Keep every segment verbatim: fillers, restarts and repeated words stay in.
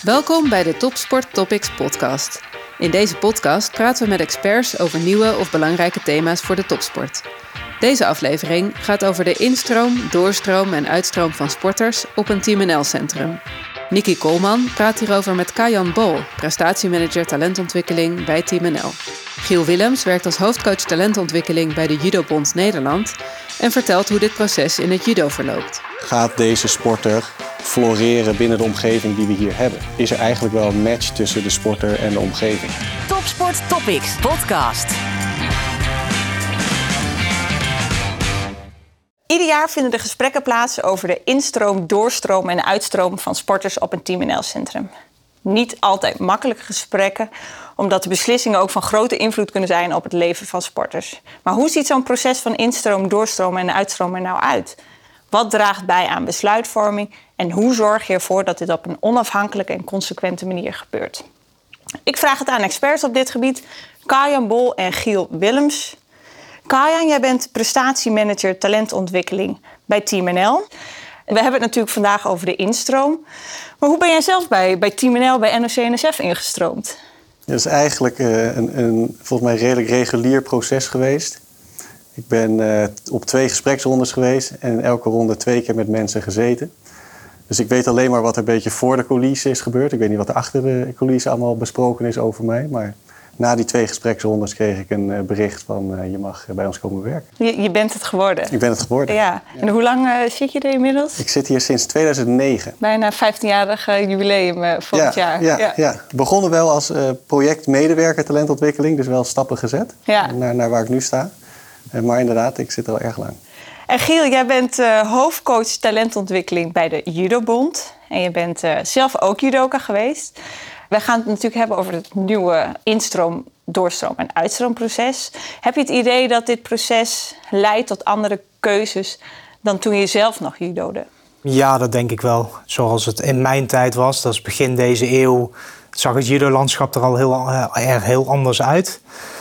Welkom bij de Topsport Topics podcast. In deze podcast praten we met experts over nieuwe of belangrijke thema's voor de topsport. Deze aflevering gaat over de instroom, doorstroom en uitstroom van sporters op een Team N L-centrum. Nikki Koolman praat hierover met Kajan Bol, prestatiemanager talentontwikkeling bij Team N L. Giel Willems werkt als hoofdcoach talentontwikkeling bij de Judobond Nederland en vertelt hoe dit proces in het judo verloopt. Gaat deze sporter floreren binnen de omgeving die we hier hebben? Is er eigenlijk wel een match tussen de sporter en de omgeving? Topsport Topics podcast. Ieder jaar vinden er gesprekken plaats over de instroom, doorstroom en uitstroom van sporters op een Team N L-centrum. Niet altijd makkelijke gesprekken, omdat de beslissingen ook van grote invloed kunnen zijn op het leven van sporters. Maar hoe ziet zo'n proces van instroom, doorstroom en uitstroom er nou uit? Wat draagt bij aan besluitvorming en hoe zorg je ervoor dat dit op een onafhankelijke en consequente manier gebeurt? Ik vraag het aan experts op dit gebied, Kajan Bol en Giel Willems. Kajan, jij bent prestatiemanager talentontwikkeling bij Team N L. We hebben het natuurlijk vandaag over de instroom. Maar hoe ben jij zelf bij, bij Team N L, bij N O C N S F ingestroomd? Dat is eigenlijk uh, een, een volgens mij redelijk regulier proces geweest. Ik ben uh, op twee gespreksrondes geweest en elke ronde twee keer met mensen gezeten. Dus ik weet alleen maar wat er een beetje voor de coulissen is gebeurd. Ik weet niet wat er achter de coulissen allemaal besproken is over mij. Maar na die twee gespreksrondes kreeg ik een uh, bericht van uh, je mag bij ons komen werken. Je, je bent het geworden? Ik ben het geworden. Ja. Ja. En hoe lang uh, zit je er inmiddels? Ik zit hier sinds tweeduizend negen. Bijna vijftienjarig jubileum uh, volgend ja, jaar. Ja, ja. ja, begonnen wel als uh, projectmedewerker talentontwikkeling. Dus wel stappen gezet ja. naar, naar waar ik nu sta. Uh, maar inderdaad, ik zit er al erg lang. En Giel, jij bent uh, hoofdcoach talentontwikkeling bij de Judobond. En je bent uh, zelf ook judoka geweest. Wij gaan het natuurlijk hebben over het nieuwe instroom, doorstroom en uitstroomproces. Heb je het idee dat dit proces leidt tot andere keuzes dan toen je zelf nog judode? Ja, dat denk ik wel. Zoals het in mijn tijd was, dat is begin deze eeuw, zag het judolandschap er al heel, erg heel anders uit.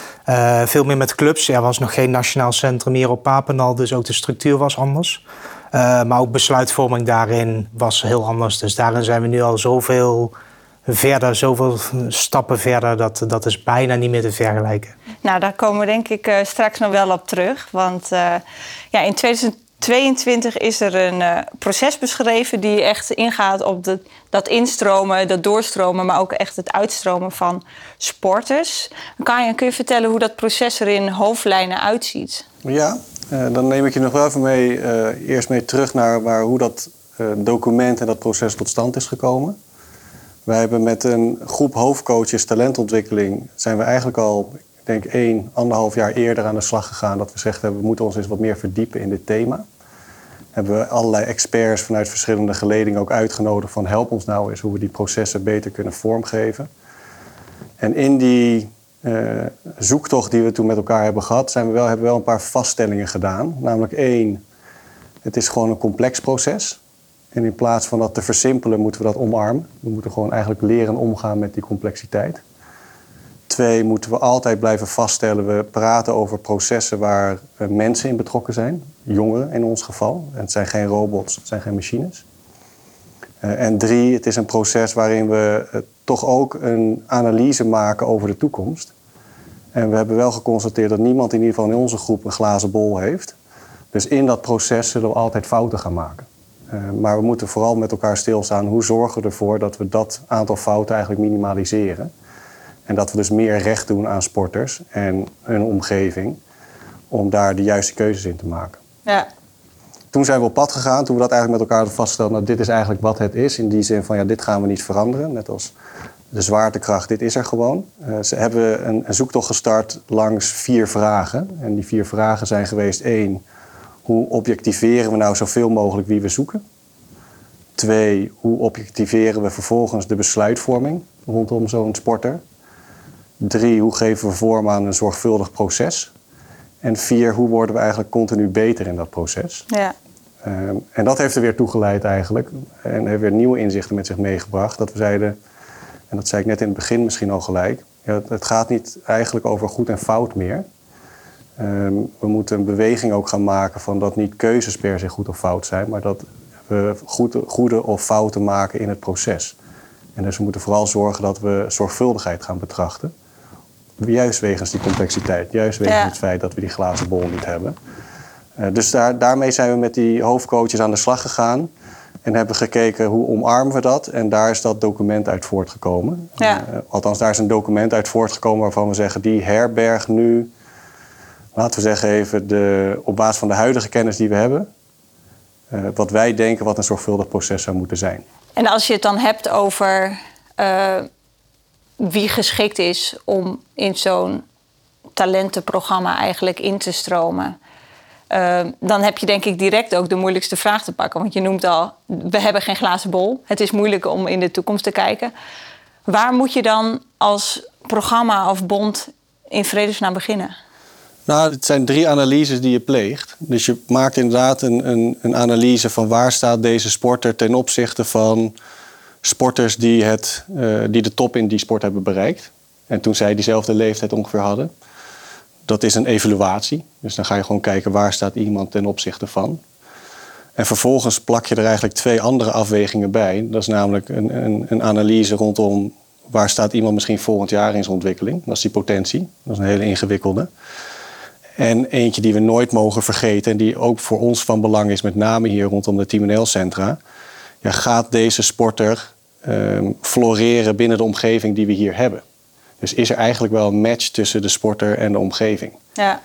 Uh, veel meer met clubs. Er was nog geen nationaal centrum hier op Papendal, dus ook de structuur was anders. Uh, maar ook besluitvorming daarin was heel anders. Dus daarin zijn we nu al zoveel verder, zoveel stappen verder, dat, dat is bijna niet meer te vergelijken. Nou, daar komen we denk ik uh, straks nog wel op terug. Want uh, ja, in tweeduizend tweeëntwintig is er een uh, proces beschreven die echt ingaat op de, dat instromen, dat doorstromen, maar ook echt het uitstromen van sporters. Kajan, kun je vertellen hoe dat proces er in hoofdlijnen uitziet? Ja, uh, dan neem ik je nog wel even mee, uh, eerst mee terug naar waar, hoe dat uh, document en dat proces tot stand is gekomen. Wij hebben met een groep hoofdcoaches talentontwikkeling zijn we eigenlijk al, ik denk één, anderhalf jaar eerder aan de slag gegaan dat we gezegd hebben, we moeten ons eens wat meer verdiepen in dit thema. Hebben we allerlei experts vanuit verschillende geledingen ook uitgenodigd van help ons nou eens hoe we die processen beter kunnen vormgeven. En in die uh, zoektocht die we toen met elkaar hebben gehad, zijn we wel, hebben we wel een paar vaststellingen gedaan. Namelijk één, het is gewoon een complex proces. En in plaats van dat te versimpelen, moeten we dat omarmen. We moeten gewoon eigenlijk leren omgaan met die complexiteit. Twee, moeten we altijd blijven vaststellen, we praten over processen waar mensen in betrokken zijn. Jongeren in ons geval. En het zijn geen robots, het zijn geen machines. Uh, en drie, het is een proces waarin we uh, toch ook een analyse maken over de toekomst. En we hebben wel geconstateerd dat niemand in ieder geval in onze groep een glazen bol heeft. Dus in dat proces zullen we altijd fouten gaan maken. Uh, maar we moeten vooral met elkaar stilstaan. Hoe zorgen we ervoor dat we dat aantal fouten eigenlijk minimaliseren? En dat we dus meer recht doen aan sporters en hun omgeving om daar de juiste keuzes in te maken. Ja. Toen zijn we op pad gegaan, toen we dat eigenlijk met elkaar hadden vastgesteld. Nou, dit is eigenlijk wat het is. In die zin van, ja, dit gaan we niet veranderen. Net als de zwaartekracht, dit is er gewoon. Uh, ze hebben een, een zoektocht gestart langs vier vragen. En die vier vragen zijn geweest, één, hoe objectiveren we nou zoveel mogelijk wie we zoeken? Twee, hoe objectiveren we vervolgens de besluitvorming rondom zo'n sporter? Drie, hoe geven we vorm aan een zorgvuldig proces? En vier, hoe worden we eigenlijk continu beter in dat proces? Ja. Um, en dat heeft er weer toegeleid eigenlijk. En heeft weer nieuwe inzichten met zich meegebracht. Dat we zeiden, en dat zei ik net in het begin misschien al gelijk. Ja, het gaat niet eigenlijk over goed en fout meer. Um, we moeten een beweging ook gaan maken van dat niet keuzes per se goed of fout zijn. Maar dat we goede, goede of fouten maken in het proces. En dus we moeten vooral zorgen dat we zorgvuldigheid gaan betrachten. Juist wegens die complexiteit. Juist wegens ja. het feit dat we die glazen bol niet hebben. Uh, dus daar, daarmee zijn we met die hoofdcoaches aan de slag gegaan. En hebben gekeken hoe omarmen we dat. En daar is dat document uit voortgekomen. Ja. Uh, althans, daar is een document uit voortgekomen waarvan we zeggen... die herbergt nu, laten we zeggen even... De, op basis van de huidige kennis die we hebben... Uh, wat wij denken wat een zorgvuldig proces zou moeten zijn. En als je het dan hebt over uh, wie geschikt is... om in zo'n talentenprogramma eigenlijk in te stromen... Uh, dan heb je denk ik direct ook de moeilijkste vraag te pakken. Want je noemt al, we hebben geen glazen bol. Het is moeilijk om in de toekomst te kijken. Waar moet je dan als programma of bond in vredesnaam beginnen? Nou, het zijn drie analyses die je pleegt. Dus je maakt inderdaad een, een, een analyse van waar staat deze sporter... ten opzichte van sporters die, het, uh, die de top in die sport hebben bereikt. En toen zij diezelfde leeftijd ongeveer hadden... Dat is een evaluatie. Dus dan ga je gewoon kijken waar staat iemand ten opzichte van. En vervolgens plak je er eigenlijk twee andere afwegingen bij. Dat is namelijk een, een, een analyse rondom waar staat iemand misschien volgend jaar in zijn ontwikkeling. Dat is die potentie. Dat is een hele ingewikkelde. En eentje die we nooit mogen vergeten en die ook voor ons van belang is, met name hier rondom de Team N L-centra. Ja, gaat deze sporter um, floreren binnen de omgeving die we hier hebben? Dus is er eigenlijk wel een match tussen de sporter en de omgeving. Ja.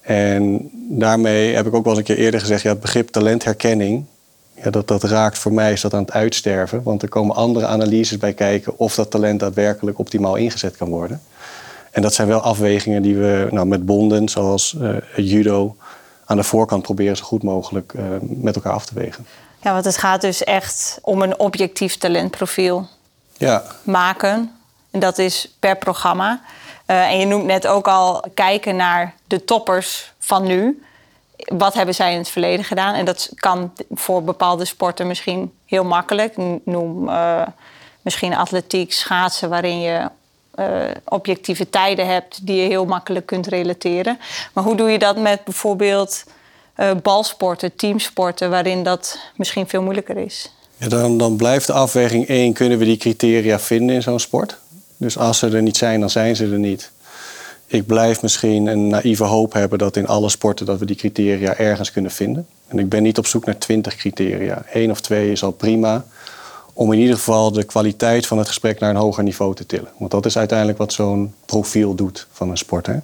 En daarmee heb ik ook wel eens een keer eerder gezegd... Ja, het begrip talentherkenning, ja, dat, dat raakt voor mij is dat aan het uitsterven. Want er komen andere analyses bij kijken... of dat talent daadwerkelijk optimaal ingezet kan worden. En dat zijn wel afwegingen die we nou, met bonden zoals uh, judo... aan de voorkant proberen zo goed mogelijk uh, met elkaar af te wegen. Ja, want het gaat dus echt om een objectief talentprofiel ja. maken... En dat is per programma. Uh, en je noemt net ook al kijken naar de toppers van nu. Wat hebben zij in het verleden gedaan? En dat kan voor bepaalde sporten misschien heel makkelijk. Noem uh, misschien atletiek, schaatsen... waarin je uh, objectieve tijden hebt die je heel makkelijk kunt relateren. Maar hoe doe je dat met bijvoorbeeld uh, balsporten, teamsporten... waarin dat misschien veel moeilijker is? Ja, dan, dan blijft de afweging één, kunnen we die criteria vinden in zo'n sport? Dus als ze er niet zijn, dan zijn ze er niet. Ik blijf misschien een naïeve hoop hebben dat in alle sporten... dat we die criteria ergens kunnen vinden. En ik ben niet op zoek naar twintig criteria. Eén of twee is al prima. Om in ieder geval de kwaliteit van het gesprek naar een hoger niveau te tillen. Want dat is uiteindelijk wat zo'n profiel doet van een sporter.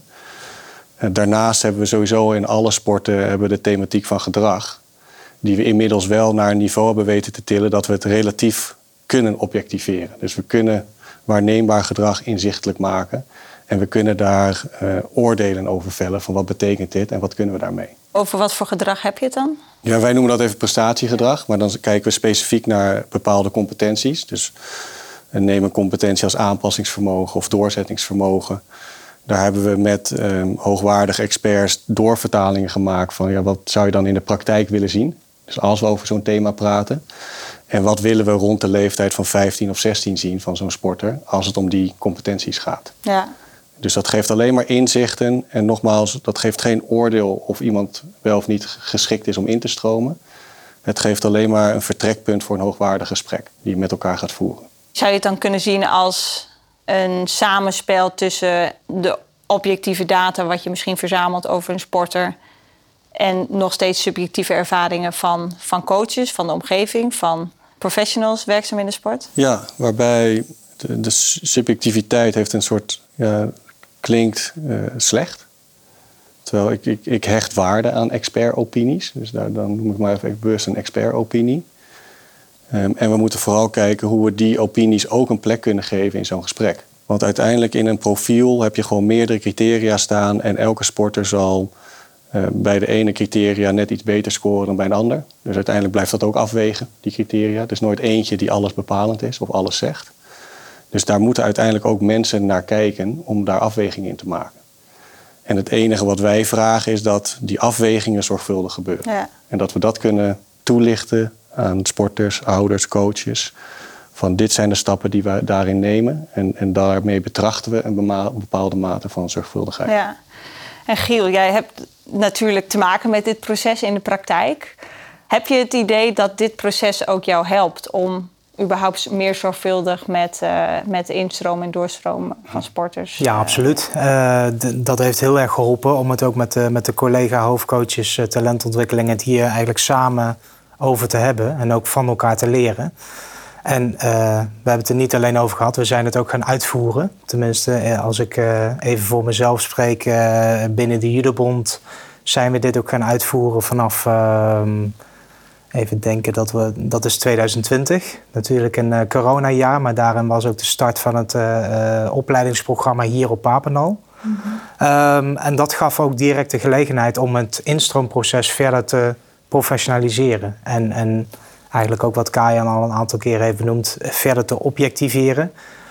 Daarnaast hebben we sowieso in alle sporten hebben we de thematiek van gedrag. Die we inmiddels wel naar een niveau hebben weten te tillen... dat we het relatief kunnen objectiveren. Dus we kunnen... waarneembaar gedrag inzichtelijk maken. En we kunnen daar uh, oordelen over vellen van wat betekent dit en wat kunnen we daarmee. Over wat voor gedrag heb je het dan? Ja, wij noemen dat even prestatiegedrag. Maar dan kijken we specifiek naar bepaalde competenties. Dus uh, neem een competentie als aanpassingsvermogen of doorzettingsvermogen. Daar hebben we met um, hoogwaardige experts doorvertalingen gemaakt van ja, wat zou je dan in de praktijk willen zien? Dus als we over zo'n thema praten. En wat willen we rond de leeftijd van vijftien of zestien zien van zo'n sporter als het om die competenties gaat. Ja. Dus dat geeft alleen maar inzichten. En nogmaals, dat geeft geen oordeel of iemand wel of niet geschikt is om in te stromen. Het geeft alleen maar een vertrekpunt voor een hoogwaardig gesprek die je met elkaar gaat voeren. Zou je het dan kunnen zien als een samenspel tussen de objectieve data wat je misschien verzamelt over een sporter en nog steeds subjectieve ervaringen van, van coaches, van de omgeving, van professionals werkzaam in de sport? Ja, waarbij de, de subjectiviteit heeft een soort, ja, klinkt uh, slecht. Terwijl ik, ik, ik hecht waarde aan expertopinies. Dus daar, dan noem ik maar even bewust een expertopinie. Um, en we moeten vooral kijken hoe we die opinies ook een plek kunnen geven in zo'n gesprek. Want uiteindelijk in een profiel heb je gewoon meerdere criteria staan en elke sporter zal Uh, bij de ene criteria net iets beter scoren dan bij een ander. Dus uiteindelijk blijft dat ook afwegen, die criteria. Er is nooit eentje die alles bepalend is of alles zegt. Dus daar moeten uiteindelijk ook mensen naar kijken om daar afwegingen in te maken. En het enige wat wij vragen is dat die afwegingen zorgvuldig gebeuren. Ja. En dat we dat kunnen toelichten aan sporters, ouders, coaches. Van dit zijn de stappen die we daarin nemen. En, en daarmee betrachten we een bepaalde mate van zorgvuldigheid. Ja. En Giel, jij hebt natuurlijk te maken met dit proces in de praktijk. Heb je het idee dat dit proces ook jou helpt om überhaupt meer zorgvuldig met, uh, met de instroom en doorstroom van sporters? Ja, absoluut. Uh, d- dat heeft heel erg geholpen om het ook met de, met de collega-hoofdcoaches uh, talentontwikkeling het hier eigenlijk samen over te hebben en ook van elkaar te leren. En uh, we hebben het er niet alleen over gehad, we zijn het ook gaan uitvoeren. Tenminste, als ik uh, even voor mezelf spreek, uh, binnen de Judobond zijn we dit ook gaan uitvoeren vanaf... Uh, Even denken, dat, we, dat is twintig twintig. Natuurlijk een uh, coronajaar, maar daarin was ook de start van het uh, uh, opleidingsprogramma hier op Papendal. Mm-hmm. Um, en dat gaf ook direct de gelegenheid om het instroomproces verder te professionaliseren. En, en eigenlijk ook wat Kajan al een aantal keer heeft benoemd, verder te objectiveren.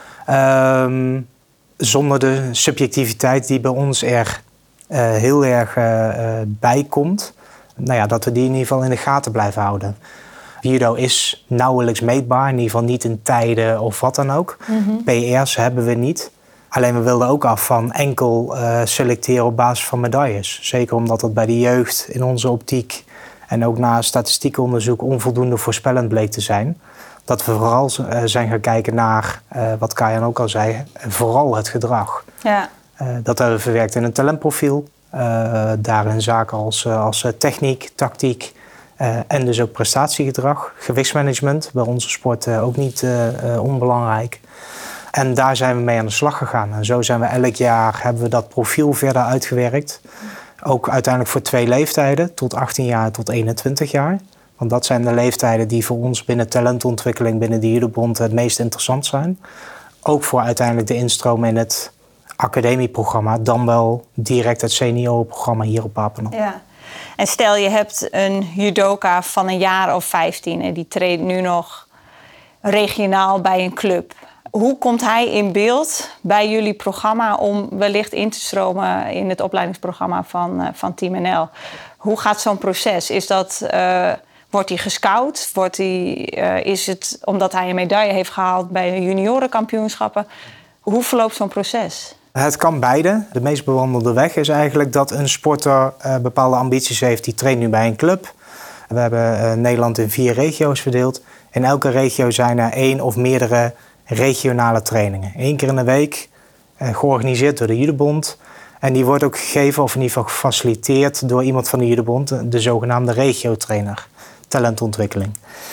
Um, zonder de subjectiviteit die bij ons er uh, heel erg uh, uh, bij komt. Nou ja, dat we die in ieder geval in de gaten blijven houden. Judo is nauwelijks meetbaar, in ieder geval niet in tijden of wat dan ook. Mm-hmm. P R's hebben we niet. Alleen we wilden ook af van enkel uh, selecteren op basis van medailles. Zeker omdat dat bij de jeugd in onze optiek en ook na statistiekonderzoek onvoldoende voorspellend bleek te zijn. Dat we vooral uh, zijn gaan kijken naar, uh, wat Kajan ook al zei, vooral het gedrag. Ja. Uh, dat hebben we verwerkt in een talentprofiel. Uh, daarin zaken als, uh, als uh, techniek, tactiek uh, en dus ook prestatiegedrag. Gewichtsmanagement, bij onze sport uh, ook niet uh, uh, onbelangrijk. En daar zijn we mee aan de slag gegaan. En zo zijn we elk jaar, hebben we dat profiel verder uitgewerkt. Ook uiteindelijk voor twee leeftijden, tot achttien jaar tot eenentwintig jaar. Want dat zijn de leeftijden die voor ons binnen talentontwikkeling, binnen de Judobond het meest interessant zijn. Ook voor uiteindelijk de instroom in het academieprogramma, dan wel direct het seniorenprogramma hier op Papendal. Ja. En stel je hebt een judoka van een jaar of vijftien en die treedt nu nog regionaal bij een club. Hoe komt hij in beeld bij jullie programma om wellicht in te stromen in het opleidingsprogramma van, uh, van Team N L? Hoe gaat zo'n proces? Is dat, uh, wordt hij gescout? Wordt hij, uh, is het omdat hij een medaille heeft gehaald bij de juniorenkampioenschappen? Hoe verloopt zo'n proces? Het kan beide. De meest bewandelde weg is eigenlijk dat een sporter uh, bepaalde ambities heeft. Die traint nu bij een club. We hebben uh, Nederland in vier regio's verdeeld. In elke regio zijn er één of meerdere regionale trainingen. Eén keer in de week, uh, georganiseerd door de Judobond. En die wordt ook gegeven, of in ieder geval gefaciliteerd door iemand van de Judobond, de zogenaamde regiotrainer, talentontwikkeling.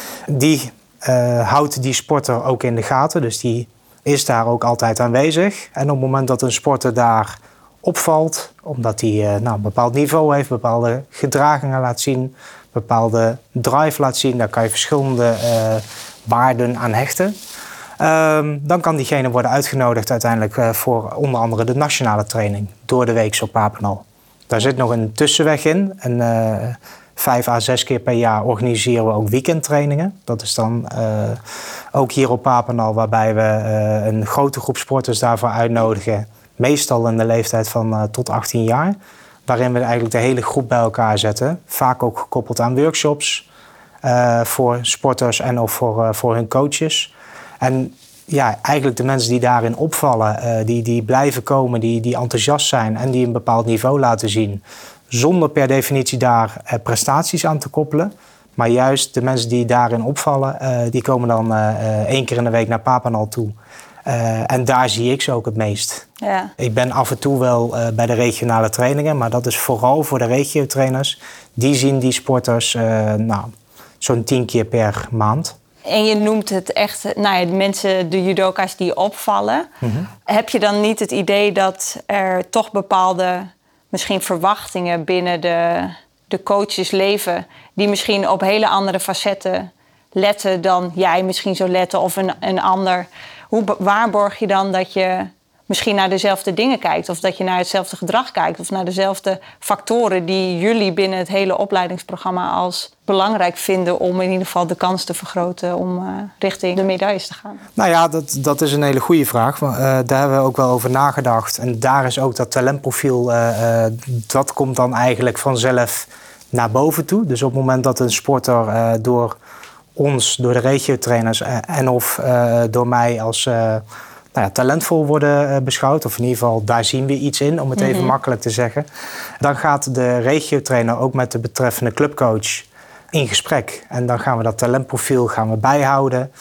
Die uh, houdt die sporter ook in de gaten, dus die is daar ook altijd aanwezig. En op het moment dat een sporter daar opvalt, omdat hij uh, nou, een bepaald niveau heeft, bepaalde gedragingen laat zien, bepaalde drive laat zien, daar kan je verschillende uh, waarden aan hechten. Um, dan kan diegene worden uitgenodigd uiteindelijk uh, voor onder andere de nationale training door de week op Papendal. Daar zit nog een tussenweg in. En, uh, vijf à zes keer per jaar organiseren we ook weekendtrainingen. Dat is dan uh, ook hier op Papendal, waarbij we uh, een grote groep sporters daarvoor uitnodigen. Meestal in de leeftijd van uh, tot achttien jaar. Waarin we eigenlijk de hele groep bij elkaar zetten. Vaak ook gekoppeld aan workshops uh, voor sporters en of voor, uh, voor hun coaches. En ja, eigenlijk de mensen die daarin opvallen, uh, die, die blijven komen, die, die enthousiast zijn en die een bepaald niveau laten zien. Zonder per definitie daar uh, prestaties aan te koppelen. Maar juist de mensen die daarin opvallen, uh, die komen dan uh, uh, één keer in de week naar Papendal toe. Uh, en daar zie ik ze ook het meest. Ja. Ik ben af en toe wel uh, bij de regionale trainingen, maar dat is vooral voor de regiotrainers. Die zien die sporters uh, nou, zo'n tien keer per maand. En je noemt het echt, nou ja, de mensen, de judoka's die opvallen. Mm-hmm. Heb je dan niet het idee dat er toch bepaalde misschien verwachtingen binnen de, de coaches leven, die misschien op hele andere facetten letten dan jij misschien zou letten of een, een ander? Hoe waarborg je dan dat je misschien naar dezelfde dingen kijkt, of dat je naar hetzelfde gedrag kijkt, of naar dezelfde factoren die jullie binnen het hele opleidingsprogramma als belangrijk vinden om in ieder geval de kans te vergroten om uh, richting de medailles te gaan? Nou ja, dat, dat is een hele goede vraag. Uh, daar hebben we ook wel over nagedacht. En daar is ook dat talentprofiel, uh, uh, dat komt dan eigenlijk vanzelf naar boven toe. Dus op het moment dat een sporter uh, door ons, door de regiotrainers uh, en of uh, door mij als Uh, Nou ja, talentvol worden uh, beschouwd. Of in ieder geval, daar zien we iets in, om het even mm-hmm. makkelijk te zeggen. Dan gaat de regiotrainer ook met de betreffende clubcoach in gesprek. En dan gaan we dat talentprofiel gaan we bijhouden.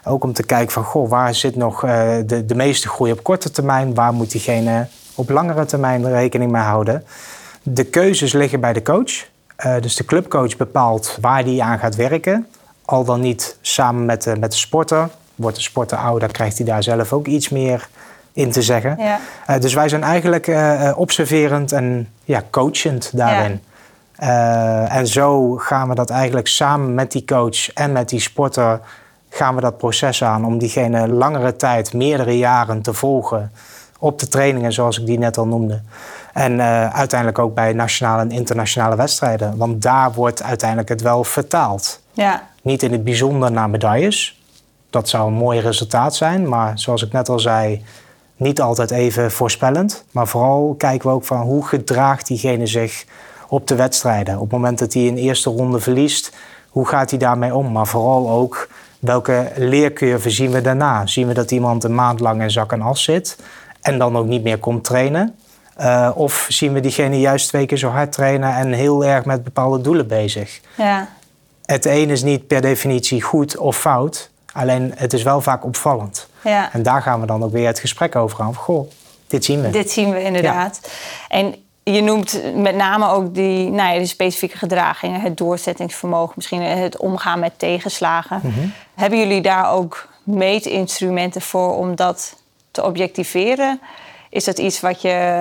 Ook om te kijken van, goh, waar zit nog uh, de, de meeste groei op korte termijn? Waar moet diegene op langere termijn rekening mee houden? De keuzes liggen bij de coach. Uh, dus de clubcoach bepaalt waar die aan gaat werken. Al dan niet samen met de, met de sporter. Wordt de sporter ouder, krijgt hij daar zelf ook iets meer in te zeggen. Ja. Uh, dus wij zijn eigenlijk uh, observerend en ja, coachend daarin. Ja. Uh, en zo gaan we dat eigenlijk samen met die coach en met die sporter gaan we dat proces aan om diegene langere tijd, meerdere jaren te volgen op de trainingen zoals ik die net al noemde. En uh, uiteindelijk ook bij nationale en internationale wedstrijden. Want daar wordt uiteindelijk het wel vertaald. Ja. Niet in het bijzonder naar medailles. Dat zou een mooi resultaat zijn. Maar zoals ik net al zei, niet altijd even voorspellend. Maar vooral kijken we ook van hoe gedraagt diegene zich op de wedstrijden. Op het moment dat hij een eerste ronde verliest, hoe gaat hij daarmee om? Maar vooral ook welke leercurve zien we daarna? Zien we dat iemand een maand lang in zak en as zit en dan ook niet meer komt trainen? Uh, of zien we diegene juist twee keer zo hard trainen en heel erg met bepaalde doelen bezig? Ja. Het een is niet per definitie goed of fout, alleen het is wel vaak opvallend. Ja. En daar gaan we dan ook weer het gesprek over aan. Goh, dit zien we. Dit zien we inderdaad. Ja. En je noemt met name ook die, nou ja, die specifieke gedragingen, het doorzettingsvermogen, misschien het omgaan met tegenslagen. Mm-hmm. Hebben jullie daar ook meetinstrumenten voor om dat te objectiveren? Is dat iets wat je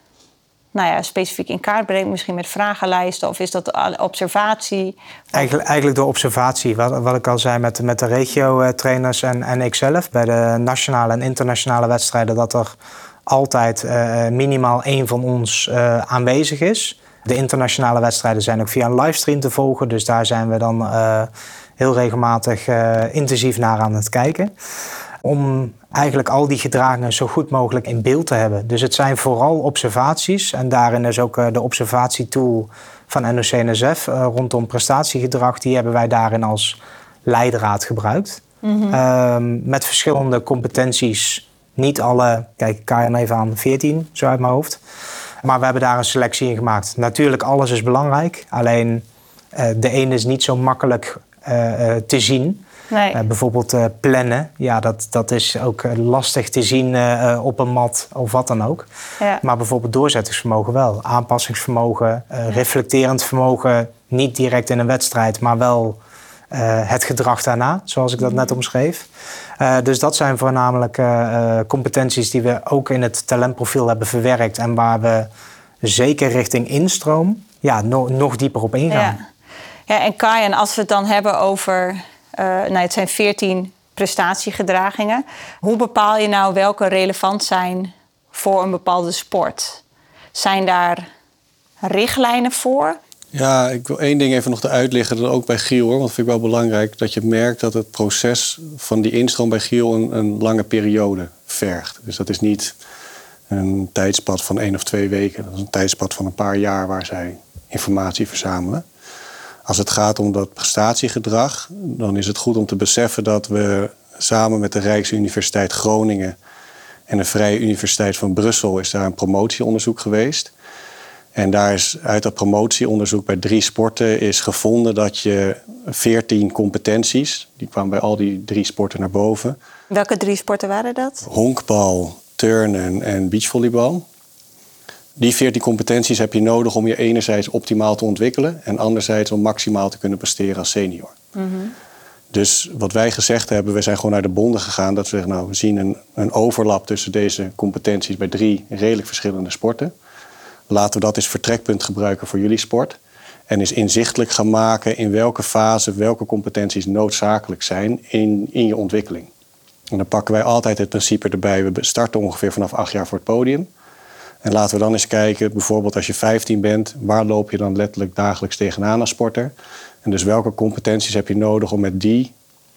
nou ja, specifiek in kaart brengt, misschien met vragenlijsten? Of is dat observatie? Eigenlijk, eigenlijk door observatie. Wat, wat ik al zei met, met de regio-trainers en, en ikzelf. Bij de nationale en internationale wedstrijden dat er altijd uh, minimaal één van ons uh, aanwezig is. De internationale wedstrijden zijn ook via een livestream te volgen. Dus daar zijn we dan uh, heel regelmatig uh, intensief naar aan het kijken. Om eigenlijk al die gedragingen zo goed mogelijk in beeld te hebben. Dus het zijn vooral observaties. En daarin is ook uh, de observatietool van N O C N S F uh, rondom prestatiegedrag. Die hebben wij daarin als leidraad gebruikt. Mm-hmm. Uh, met verschillende competenties. Niet alle, kijk, ik kan even aan veertien, zo uit mijn hoofd. Maar we hebben daar een selectie in gemaakt. Natuurlijk, alles is belangrijk. Alleen uh, de ene is niet zo makkelijk uh, uh, te zien. Nee. Uh, bijvoorbeeld uh, plannen, ja, dat, dat is ook uh, lastig te zien uh, op een mat of wat dan ook. Ja. Maar bijvoorbeeld doorzettingsvermogen wel. Aanpassingsvermogen, uh, ja. reflecterend vermogen, niet direct in een wedstrijd, maar wel uh, het gedrag daarna, zoals ik dat net omschreef. Uh, dus dat zijn voornamelijk uh, uh, competenties die we ook in het talentprofiel hebben verwerkt en waar we zeker richting instroom ja, no, nog dieper op ingaan. Ja, ja en Kai, als we het dan hebben over Uh, nou, het zijn veertien prestatiegedragingen. Hoe bepaal je nou welke relevant zijn voor een bepaalde sport? Zijn daar richtlijnen voor? Ja, ik wil één ding even nog eruit liggen, dan ook bij Giel, hoor, want dat vind ik wel belangrijk, dat je merkt dat het proces van die instroom bij Giel een, een lange periode vergt. Dus dat is niet een tijdspad van één of twee weken. Dat is een tijdspad van een paar jaar waar zij informatie verzamelen. Als het gaat om dat prestatiegedrag, dan is het goed om te beseffen dat we samen met de Rijksuniversiteit Groningen en de Vrije Universiteit van Brussel is daar een promotieonderzoek geweest. En daar is uit dat promotieonderzoek bij drie sporten is gevonden dat je veertien competenties, die kwamen bij al die drie sporten naar boven. Welke drie sporten waren dat? Honkbal, turnen en beachvolleybal. Die veertien competenties heb je nodig om je enerzijds optimaal te ontwikkelen en anderzijds om maximaal te kunnen presteren als senior. Mm-hmm. Dus wat wij gezegd hebben, we zijn gewoon naar de bonden gegaan. Dat we zeggen, nou, we zien een, een overlap tussen deze competenties bij drie redelijk verschillende sporten. Laten we dat als vertrekpunt gebruiken voor jullie sport. En eens inzichtelijk gaan maken in welke fase welke competenties noodzakelijk zijn in, in je ontwikkeling. En dan pakken wij altijd het principe erbij. We starten ongeveer vanaf acht jaar voor het podium. En laten we dan eens kijken, bijvoorbeeld als je vijftien bent, waar loop je dan letterlijk dagelijks tegenaan als sporter? En dus welke competenties heb je nodig om met die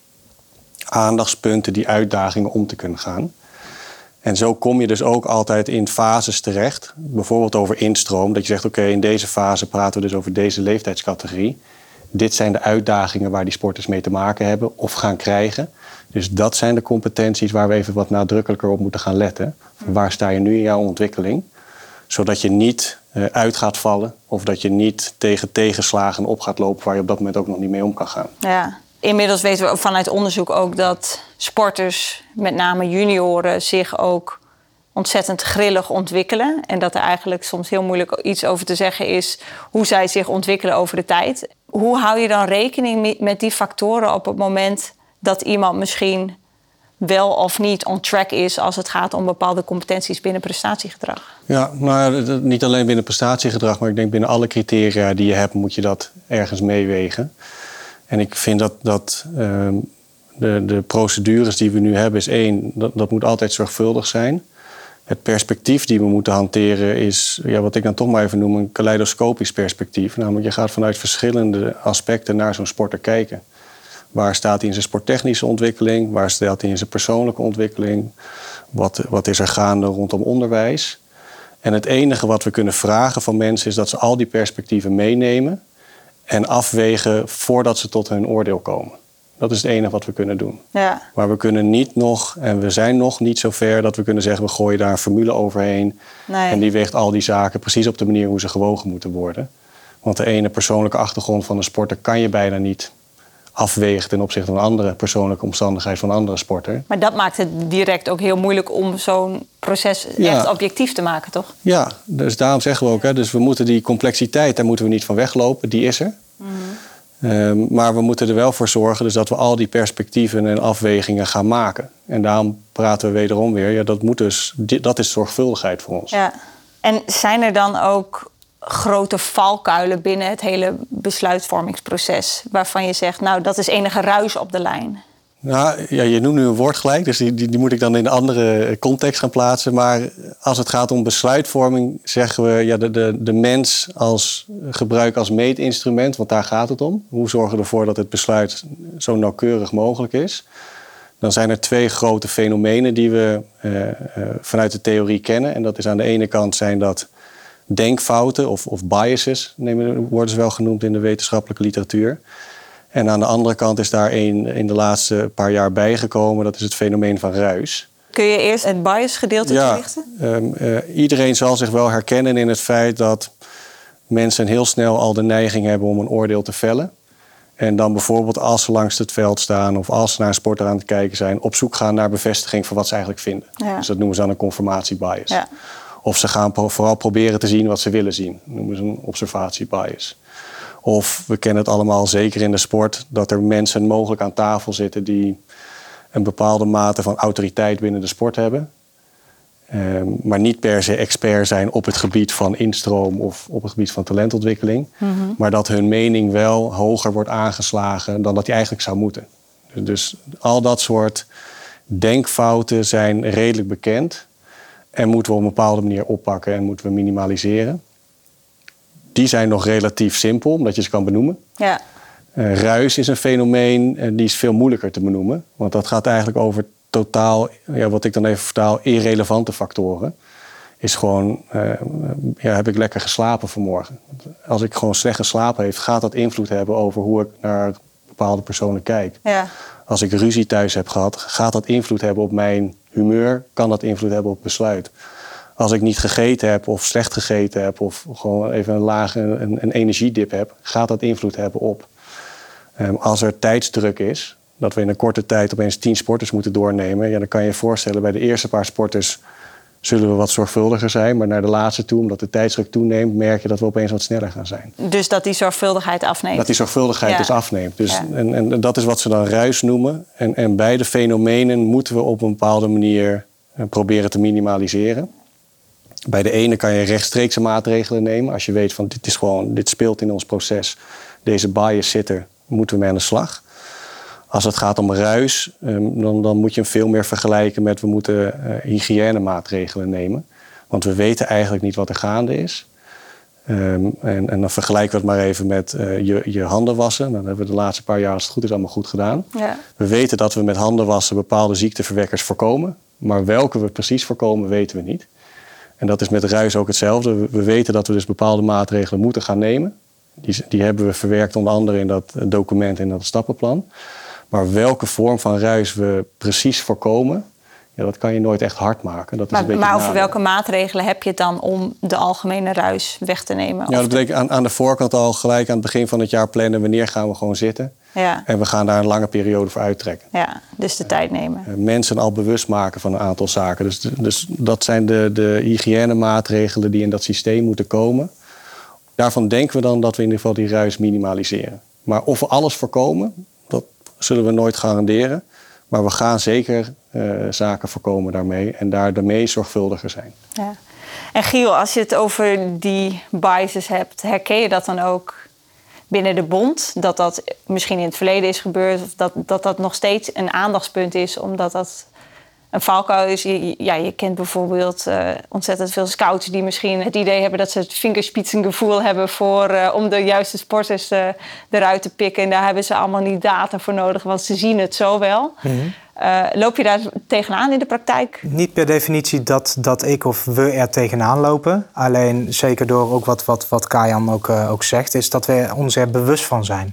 aandachtspunten, die uitdagingen om te kunnen gaan? En zo kom je dus ook altijd in fases terecht. Bijvoorbeeld over instroom. Dat je zegt, oké, okay, in deze fase praten we dus over deze leeftijdscategorie. Dit zijn de uitdagingen waar die sporters mee te maken hebben of gaan krijgen. Dus dat zijn de competenties waar we even wat nadrukkelijker op moeten gaan letten. Waar sta je nu in jouw ontwikkeling? Zodat je niet uh, uit gaat vallen of dat je niet tegen tegenslagen op gaat lopen waar je op dat moment ook nog niet mee om kan gaan. Ja, Inmiddels weten we vanuit onderzoek ook dat sporters, met name junioren, zich ook ontzettend grillig ontwikkelen. En dat er eigenlijk soms heel moeilijk iets over te zeggen is hoe zij zich ontwikkelen over de tijd. Hoe hou je dan rekening met die factoren op het moment dat iemand misschien wel of niet on track is als het gaat om bepaalde competenties binnen prestatiegedrag? Ja, nou, niet alleen binnen prestatiegedrag, maar ik denk binnen alle criteria die je hebt, moet je dat ergens meewegen. En ik vind dat, dat uh, de, de procedures die we nu hebben is één, dat, dat moet altijd zorgvuldig zijn. Het perspectief die we moeten hanteren is, ja, wat ik dan toch maar even noem, een kaleidoscopisch perspectief. Namelijk, je gaat vanuit verschillende aspecten naar zo'n sporter kijken. Waar staat hij in zijn sporttechnische ontwikkeling? Waar staat hij in zijn persoonlijke ontwikkeling? Wat, wat is er gaande rondom onderwijs? En het enige wat we kunnen vragen van mensen is dat ze al die perspectieven meenemen en afwegen voordat ze tot hun oordeel komen. Dat is het enige wat we kunnen doen. Ja. Maar we kunnen niet nog, en we zijn nog niet zo ver dat we kunnen zeggen, we gooien daar een formule overheen. Nee. En die weegt al die zaken precies op de manier hoe ze gewogen moeten worden. Want de ene persoonlijke achtergrond van een sporter kan je bijna niet afwegen ten opzichte van een andere persoonlijke omstandigheid van een andere sporter. Maar dat maakt het direct ook heel moeilijk om zo'n proces Ja. echt objectief te maken, toch? Ja, dus daarom zeggen we ook, hè, dus we moeten die complexiteit, daar moeten we niet van weglopen, die is er. Mm-hmm. Um, maar we moeten er wel voor zorgen dus dat we al die perspectieven en afwegingen gaan maken. En daarom praten we wederom weer, ja, dat, moet dus, dat is zorgvuldigheid voor ons. Ja. En zijn er dan ook grote valkuilen binnen het hele besluitvormingsproces waarvan je zegt, nou, dat is enige ruis op de lijn? Nou, ja, je noemt nu een woord gelijk, dus die, die, die moet ik dan in een andere context gaan plaatsen. Maar als het gaat om besluitvorming, zeggen we ja, de, de, de mens als gebruik als meetinstrument, want daar gaat het om. Hoe zorgen we ervoor dat het besluit zo nauwkeurig mogelijk is? Dan zijn er twee grote fenomenen die we uh, uh, vanuit de theorie kennen. En dat is aan de ene kant zijn dat denkfouten of, of biases, worden ze wel genoemd in de wetenschappelijke literatuur. En aan de andere kant is daar een in de laatste paar jaar bijgekomen. Dat is het fenomeen van ruis. Kun je eerst het bias-gedeelte ja, toelichten? Um, uh, iedereen zal zich wel herkennen in het feit dat mensen heel snel al de neiging hebben om een oordeel te vellen. En dan bijvoorbeeld als ze langs het veld staan of als ze naar een sporter aan het kijken zijn, op zoek gaan naar bevestiging van wat ze eigenlijk vinden. Ja. Dus dat noemen ze dan een confirmatiebias. Ja. Of ze gaan vooral proberen te zien wat ze willen zien. Dat noemen ze een observatiebias. Of we kennen het allemaal, zeker in de sport, dat er mensen mogelijk aan tafel zitten die een bepaalde mate van autoriteit binnen de sport hebben. Um, maar niet per se expert zijn op het gebied van instroom of op het gebied van talentontwikkeling. Mm-hmm. Maar dat hun mening wel hoger wordt aangeslagen dan dat die eigenlijk zou moeten. Dus, dus al dat soort denkfouten zijn redelijk bekend. En moeten we op een bepaalde manier oppakken en moeten we minimaliseren. Die zijn nog relatief simpel, omdat je ze kan benoemen. Ja. Uh, ruis is een fenomeen uh, die is veel moeilijker te benoemen. Want dat gaat eigenlijk over totaal, ja, wat ik dan even vertaal, irrelevante factoren. Is gewoon, uh, ja, heb ik lekker geslapen vanmorgen? Als ik gewoon slecht geslapen heb, gaat dat invloed hebben over hoe ik naar bepaalde personen kijk. Ja. Als ik ruzie thuis heb gehad, gaat dat invloed hebben op mijn humeur? Kan dat invloed hebben op het besluit? Als ik niet gegeten heb of slecht gegeten heb of gewoon even een lage een, een energiedip heb, gaat dat invloed hebben op. Um, als er tijdsdruk is, dat we in een korte tijd opeens tien sporters moeten doornemen, ja, dan kan je je voorstellen, bij de eerste paar sporters zullen we wat zorgvuldiger zijn, maar naar de laatste toe, omdat de tijdsdruk toeneemt, merk je dat we opeens wat sneller gaan zijn. Dus dat die zorgvuldigheid afneemt? Dat die zorgvuldigheid ja. dus afneemt. Dus, ja. en, en dat is wat ze dan ruis noemen. En, en beide fenomenen moeten we op een bepaalde manier uh, proberen te minimaliseren. Bij de ene kan je rechtstreekse maatregelen nemen. Als je weet van dit is gewoon, dit speelt in ons proces. Deze bias zit er, moeten we mee aan de slag. Als het gaat om ruis, um, dan, dan moet je hem veel meer vergelijken met we moeten uh, hygiënemaatregelen nemen. Want we weten eigenlijk niet wat er gaande is. Um, en, en dan vergelijken we het maar even met uh, je, je handen wassen. Dat hebben we de laatste paar jaar, als het goed is, allemaal goed gedaan. Ja. We weten dat we met handen wassen bepaalde ziekteverwekkers voorkomen. Maar welke we precies voorkomen, weten we niet. En dat is met ruis ook hetzelfde. We weten dat we dus bepaalde maatregelen moeten gaan nemen. Die, die hebben we verwerkt onder andere in dat document, in dat stappenplan. Maar welke vorm van ruis we precies voorkomen, ja, dat kan je nooit echt hard maken. Dat is maar een beetje maar over nadeel. welke maatregelen heb je het dan om de algemene ruis weg te nemen? Ja, dat betekent aan, aan de voorkant al gelijk aan het begin van het jaar plannen. Wanneer gaan we gewoon zitten? Ja. En we gaan daar een lange periode voor uittrekken. Ja, dus de tijd nemen. Uh, mensen al bewust maken van een aantal zaken. Dus, dus dat zijn de, de hygiënemaatregelen die in dat systeem moeten komen. Daarvan denken we dan dat we in ieder geval die ruis minimaliseren. Maar of we alles voorkomen, dat zullen we nooit garanderen. Maar we gaan zeker uh, zaken voorkomen daarmee en daar daarmee zorgvuldiger zijn. Ja. En Giel, als je het over die biases hebt, herken je dat dan ook binnen de bond? Dat dat misschien in het verleden is gebeurd of dat dat, dat nog steeds een aandachtspunt is, omdat dat een valkuil is? Je, ja, je kent bijvoorbeeld uh, ontzettend veel scouts die misschien het idee hebben dat ze het vingerspitsengevoel hebben voor, uh, om de juiste sporters uh, eruit te pikken. En daar hebben ze allemaal niet data voor nodig, want ze zien het zo wel. Mm-hmm. Uh, loop je daar tegenaan in de praktijk? Niet per definitie dat, dat ik of we er tegenaan lopen. Alleen zeker door ook wat, wat, wat Kajan ook, uh, ook zegt, is dat we ons er bewust van zijn.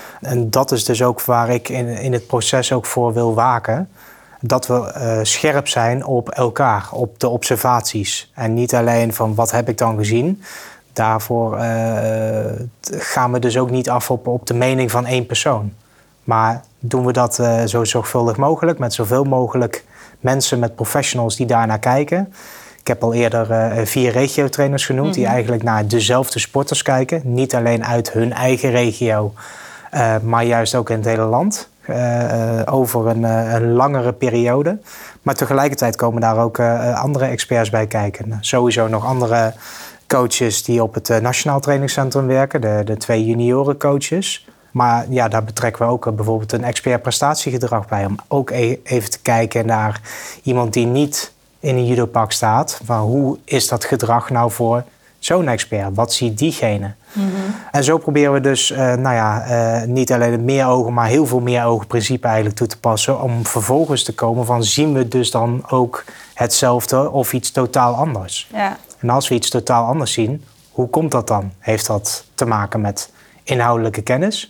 En dat is dus ook waar ik in, in het proces ook voor wil waken. Dat we uh, scherp zijn op elkaar, op de observaties. En niet alleen van wat heb ik dan gezien. Daarvoor uh, gaan we dus ook niet af op, op de mening van één persoon. Maar doen we dat uh, zo zorgvuldig mogelijk, met zoveel mogelijk mensen, met professionals die daarnaar kijken. Ik heb al eerder uh, vier regio-trainers genoemd, mm-hmm. die eigenlijk naar dezelfde sporters kijken. Niet alleen uit hun eigen regio, uh, maar juist ook in het hele land. Uh, over een, uh, een langere periode. Maar tegelijkertijd komen daar ook uh, andere experts bij kijken. Sowieso nog andere coaches die op het uh, Nationaal Trainingscentrum werken. De, de twee juniorencoaches. Maar ja, daar betrekken we ook uh, bijvoorbeeld een expert prestatiegedrag bij. Om ook e- even te kijken naar iemand die niet in een judopak staat. Van hoe is dat gedrag nou voor zo'n expert? Wat ziet diegene? Mm-hmm. En zo proberen we dus uh, nou ja, uh, niet alleen het meer ogen, maar heel veel meer ogen principe eigenlijk toe te passen. Om vervolgens te komen van zien we dus dan ook hetzelfde of iets totaal anders. Ja. En als we iets totaal anders zien, hoe komt dat dan? Heeft dat te maken met inhoudelijke kennis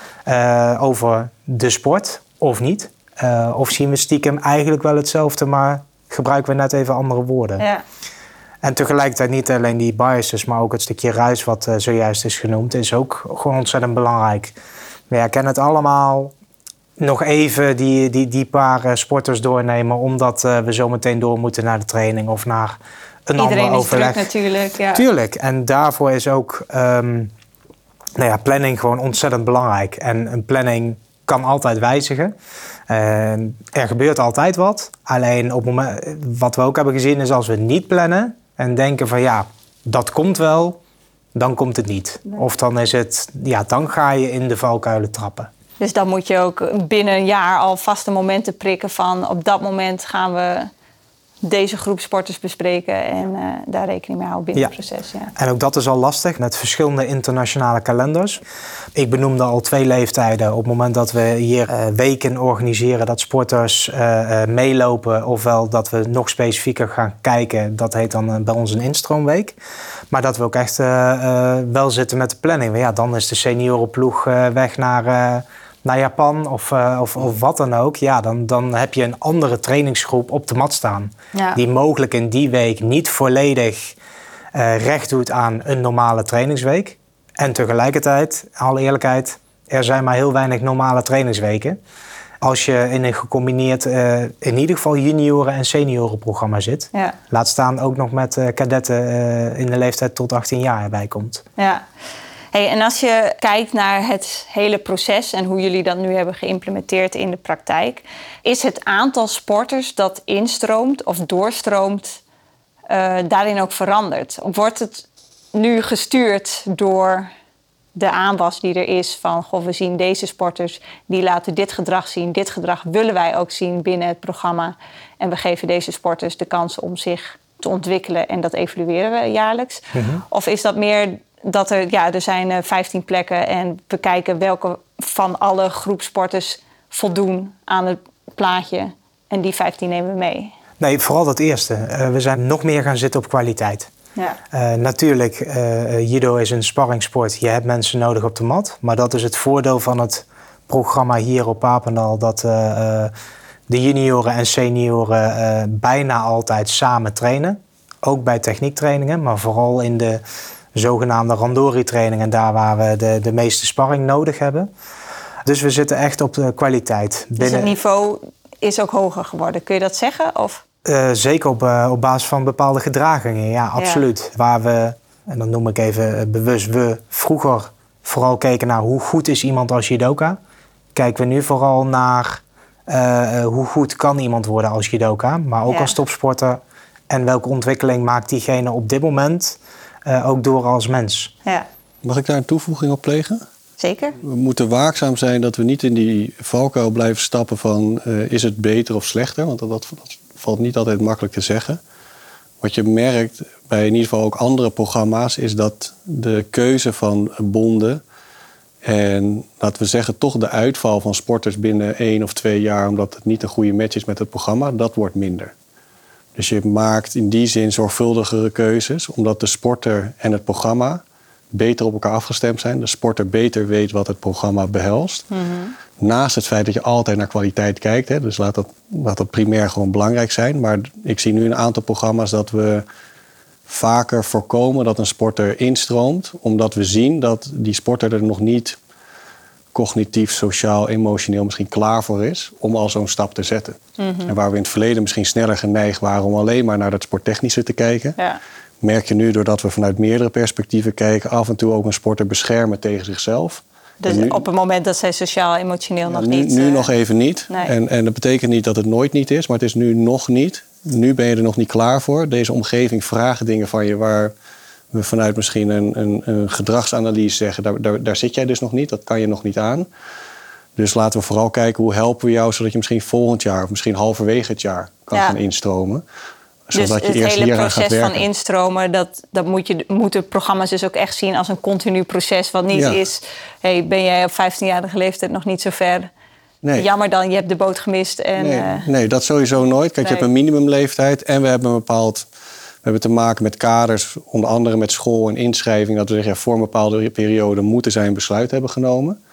uh, over de sport of niet? Uh, of zien we stiekem eigenlijk wel hetzelfde, maar gebruiken we net even andere woorden? Ja. En tegelijkertijd niet alleen die biases, maar ook het stukje ruis wat uh, zojuist is genoemd, is ook gewoon ontzettend belangrijk. We herkennen het allemaal. Nog even die, die, die paar uh, sporters doornemen, omdat uh, we zo meteen door moeten naar de training of naar een Iedereen ander overleg. Iedereen is druk natuurlijk. Ja. Tuurlijk. En daarvoor is ook um, nou ja, planning gewoon ontzettend belangrijk. En een planning kan altijd wijzigen. Uh, er gebeurt altijd wat. Alleen op het moment, wat we ook hebben gezien is als we niet plannen en denken van ja, dat komt wel, dan komt het niet. Nee. Of dan is het, ja, dan ga je in de valkuilen trappen. Dus dan moet je ook binnen een jaar al vaste momenten prikken van op dat moment gaan we deze groep sporters bespreken en uh, daar rekening mee houden binnen ja. het proces. Ja. En ook dat is al lastig met verschillende internationale kalenders. Ik benoemde al twee leeftijden. Op het moment dat we hier uh, weken organiseren dat sporters uh, uh, meelopen, ofwel dat we nog specifieker gaan kijken, dat heet dan uh, bij ons een instroomweek. Maar dat we ook echt uh, uh, wel zitten met de planning. Ja, dan is de seniorenploeg uh, weg naar Uh, naar Japan of, uh, of, of wat dan ook, ja, dan, dan heb je een andere trainingsgroep op de mat staan. Ja. Die mogelijk in die week niet volledig uh, recht doet aan een normale trainingsweek. En tegelijkertijd, alle eerlijkheid, er zijn maar heel weinig normale trainingsweken. Als je in een gecombineerd, uh, in ieder geval junioren- en seniorenprogramma zit. Ja. Laat staan ook nog met uh, kadetten uh, in de leeftijd tot achttien jaar erbij komt. Ja. Hey, en als je kijkt naar het hele proces en hoe jullie dat nu hebben geïmplementeerd in de praktijk, is het aantal sporters dat instroomt of doorstroomt uh, daarin ook veranderd? Wordt het nu gestuurd door de aanwas die er is van goh, we zien deze sporters, die laten dit gedrag zien, dit gedrag willen wij ook zien binnen het programma en we geven deze sporters de kans om zich te ontwikkelen en dat evalueren we jaarlijks? Mm-hmm. Of is dat meer dat er, ja, er zijn uh, vijftien plekken en we kijken welke van alle groepsporters voldoen aan het plaatje en die vijftien nemen we mee? Nee, vooral dat eerste. Uh, we zijn nog meer gaan zitten op kwaliteit. Ja. Uh, natuurlijk, uh, judo is een sparringsport. Je hebt mensen nodig op de mat. Maar dat is het voordeel van het programma hier op Papendal, dat uh, uh, de junioren en senioren uh, bijna altijd samen trainen. Ook bij techniektrainingen, maar vooral in de zogenaamde randori-trainingen, daar waar we de, de meeste sparring nodig hebben. Dus we zitten echt op de kwaliteit. Dus Binnen... het niveau is ook hoger geworden. Kun je dat zeggen? Of? Uh, zeker op, uh, op basis van bepaalde gedragingen, ja, absoluut. Ja. Waar we, en dan noem ik even bewust we, vroeger vooral keken naar hoe goed is iemand als judoka. Kijken we nu vooral naar uh, hoe goed kan iemand worden als judoka, maar ook ja. als topsporter. En welke ontwikkeling maakt diegene op dit moment uh, ook door als mens. Ja. Mag ik daar een toevoeging op plegen? Zeker. We moeten waakzaam zijn dat we niet in die valkuil blijven stappen van uh, is het beter of slechter? Want dat, dat valt niet altijd makkelijk te zeggen. Wat je merkt bij in ieder geval ook andere programma's is dat de keuze van bonden en laten we zeggen toch de uitval van sporters binnen één of twee jaar omdat het niet een goede match is met het programma, dat wordt minder. Dus je maakt in die zin zorgvuldigere keuzes omdat de sporter en het programma beter op elkaar afgestemd zijn. De sporter beter weet wat het programma behelst. Mm-hmm. Naast het feit dat je altijd naar kwaliteit kijkt. Hè, dus laat dat, laat dat primair gewoon belangrijk zijn. Maar ik zie nu een aantal programma's dat we vaker voorkomen dat een sporter instroomt. Omdat we zien dat die sporter er nog niet cognitief, sociaal, emotioneel misschien klaar voor is om al zo'n stap te zetten. Mm-hmm. En waar we in het verleden misschien sneller geneigd waren om alleen maar naar het sporttechnische te kijken. Ja. Merk je nu, doordat we vanuit meerdere perspectieven kijken, af en toe ook een sporter beschermen tegen zichzelf. Dus nu, op het moment dat zij sociaal, emotioneel ja, nog nu, niet... Nu uh, nog even niet. Nee. En, en dat betekent niet dat het nooit niet is, maar het is nu nog niet. Nu ben je er nog niet klaar voor. Deze omgeving vraagt dingen van je waar we vanuit misschien een, een, een gedragsanalyse zeggen, daar, daar, daar zit jij dus nog niet, dat kan je nog niet aan. Dus laten we vooral kijken hoe helpen we jou, zodat je misschien volgend jaar of misschien halverwege het jaar kan ja. gaan instromen. Dus het hele proces van instromen, dat, dat moet je, moeten programma's dus ook echt zien als een continu proces. Wat niet ja. is, hey, ben jij op vijftienjarige leeftijd nog niet zo ver? Nee. Jammer dan, je hebt de boot gemist. En, nee, uh, nee, dat sowieso nooit. Kijk, nee. Je hebt een minimumleeftijd en we hebben een bepaald... We hebben te maken met kaders, onder andere met school en inschrijving. Dat we zeggen, ja, voor een bepaalde periode moeten zij een besluit hebben genomen.